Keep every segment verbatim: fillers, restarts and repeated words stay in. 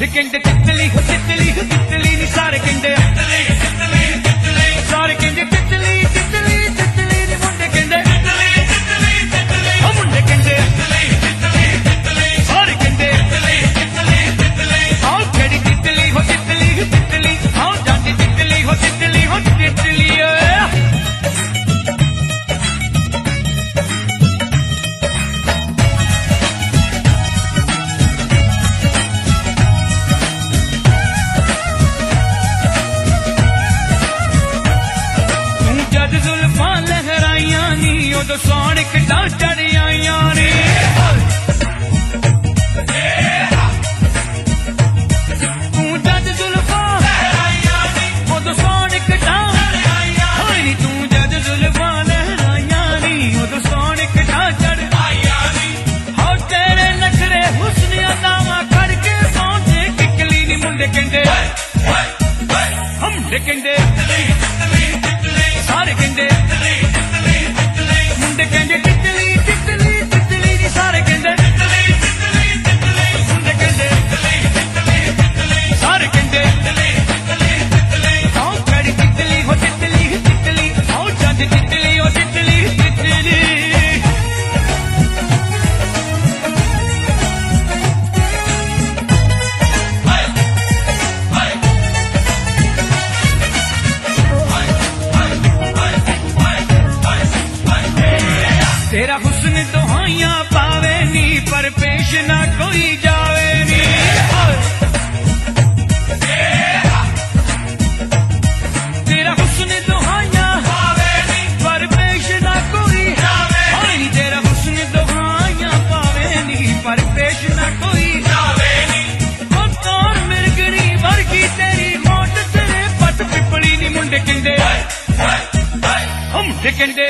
ਕਹਿੰਦੇ ਤਿੱਤਲੀ ਹੋ ਤਿੱਤਲੀ ਹੋ ਤਿੱਤਲੀ ਨੀ ਸਾਰੇ ਕਹਿੰਦੇ ਤਿੱਤਲੀ ਤਿੱਤਲੀ ਤਿੱਤਲੀ ਸਾਰੇ ਕਹਿੰਦੇ ਤਿੱਤਲੀ ਤਿੱਤਲੀ ਤਿੱਤਲੀ ਨੀ ਮੁੰਡੇ ਕਹਿੰਦੇ ਤਿੱਤਲੀ ਤਿੱਤਲੀ ਤਿੱਤਲੀ ਉਹ ਮੁੰਡੇ ਕਹਿੰਦੇ ਤਿੱਤਲੀ ਤਿੱਤਲੀ ਤਿੱਤਲੀ ਸਾਰੇ ਕਹਿੰਦੇ ਤਿੱਤਲੀ ਤਿੱਤਲੀ ਤਿੱਤਲੀ ਆਓ ਜਿਹੜੀ ਤਿੱਤਲੀ ਹੋ ਤਿੱਤਲੀ ਹੋ ਤਿੱਤਲੀ ਆਓ ਜਾਂਦੀ ਤਿੱਤਲੀ ਹੋ ਤਿੱਤਲੀ ਹੋ ਤਿੱਤਲੀ ਓਏ ਉਦੋਂ ਸੌਣ ਕਿੱਦਾਂ ਚੜ ਆਈਆਂ ਨੀ ਤੂੰ ਜਦ ਜ਼ੁਲਫਾਂ ਲਹਿਰਾਈਆਂ ਨੀ ਉਦੋਂ ਸੌਣ ਕਿੱਦਾਂ ਚੜ ਆਈਆਂ ਹੋਈ ਨੀ ਤੂੰ ਜਦ ਜ਼ੁਲਫਾਂ ਲਹਿਰਾਈਆਂ ਨੀ ਉਦੋਂ ਸੌਣ ਕਿੱਦਾਂ ਚੜ ਆਈਆਂ ਨੀ ਹੋ ਤੇਰੇ ਨਖਰੇ ਹੁਸਨ ਅਦਾਵਾਂ ਖੜ ਕੇ ਸੌਂਦੇ ਕਿਕਲੀ ਨੀ ਮੁੰਡੇ ਕਹਿੰਦੇ ਮੁੰਡੇ ਕਹਿੰਦੇ ਸਾਰੇ ਕਹਿੰਦੇ ਮੁੰਡੇ ਕਹਿੰਦੇ ਤਿੱਤਲੀ ਤਿੱਤਲੀ ਤਿੱਤਲੀ ਨੀ ਸਾਰੇ ਕਹਿੰਦੇ ਤਿੱਤਲੀ ਤਿੱਤਲੀ ਤਿੱਤਲੀ ਮੁੰਡੇ ਕਹਿੰਦੇ ਤਿੱਤਲੀ ਤਿੱਤਲੀ ਤਿੱਤਲੀ ਸਾਰੇ ਕਹਿੰਦੇ ਤਿੱਤਲੀ ਤਿੱਤਲੀ ਤਿੱਤਲੀ ਆਓ ਜਿਹੜੀ ਤਿੱਤਲੀ ਹੋ ਤਿੱਤਲੀ ਤਿੱਤਲੀ ਆਓ ਜਦ ਤਿੱਤਲੀ ਹੋ ਤਿੱਤਲੀ ਤਿੱਤਲੀ तेरा हुस्न दुहाइयां पावे नी पर पेश ना कोई जावे नी तेरा हुस्न दुहाइयां पावे नी पर पेश ना कोई जावे नी तेरा हुस्न दुहाइयां पावे नी पर पेश ना कोई जावे नी ओ तोर मिर्गड़ी वर्गी तेरी होठ तेरे पट पिपली नी मुंडे कहंदे हम मुंडे कहंदे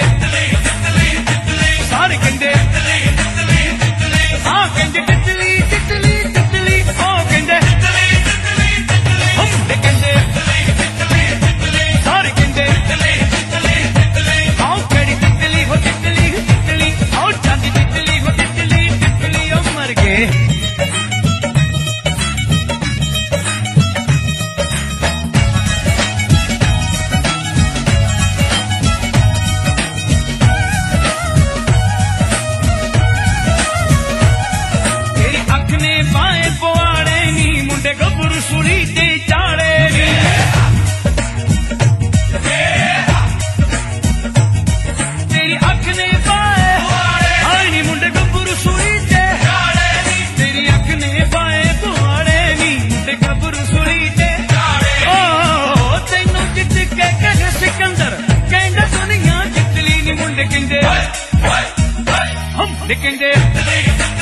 ਸਾਰੇ ਕਹਿੰਦੇ ਤਿੱਤਲੀ ਤਿੱਤਲੀ ਤਿੱਤਲੀ ਹਾਂ ਕਹਿੰਦੇ ਤਿੱਤਲੀ ਤਿੱਤਲੀ ਤਿੱਤਲੀ ਉਹ ਕਹਿੰਦੇ ਤਿੱਤਲੀ ਤਿੱਤਲੀ ਤਿੱਤਲੀ ਉਹ ਮੁੰਡੇ ਕਹਿੰਦੇ ਤਿੱਤਲੀ ਤਿੱਤਲੀ ਤਿੱਤਲੀ ਸਾਰੇ ਕਹਿੰਦੇ ਤਿੱਤਲੀ ਤਿੱਤਲੀ ਤਿੱਤਲੀ ਆਓ ਕਿਹੜੀ ਤਿੱਤਲੀ ਹੋ ਤਿੱਤਲੀ ਤਿੱਤਲੀ ਆਓ ਜਾਂਦੀ ਤਿੱਤਲੀ ਹੋ ਤਿੱਤਲੀ ਤਿੱਤਲੀ ਉਹ ਮਰ ਗਏ ਗੱਭਰੂ ਸੁਲੀ ਤੇ ਚਾੜੇ ਨੀ ਤੇਰੀ ਅੱਖ ਨੇ ਪਾਏ ਹਾਏ ਨੀ ਮੁੰਡੇ ਗੱਭਰੂ ਸੁਲੀ ਤੇ ਚਾੜੇ ਨੀ ਤੇਰੀ ਅੱਖ ਨੇ ਪਾਏ ਪੁਆੜੇ ਨੀ ਮੁੰਡੇ ਗੱਭਰੂ ਸੁਲੀ ਤੇ ਚਾੜੇ ਓ ਤੈਨੂੰ ਜਿੱਤ ਕੇ ਕਹੇ ਸਿਕੰਦਰ ਕਹਿੰਦਾ ਦੁਨੀਆ ਜਿੱਤ ਲਈ ਨੀ ਮੁੰਡੇ ਕਹਿੰਦੇ ਹਮ ਕਹਿੰਦੇ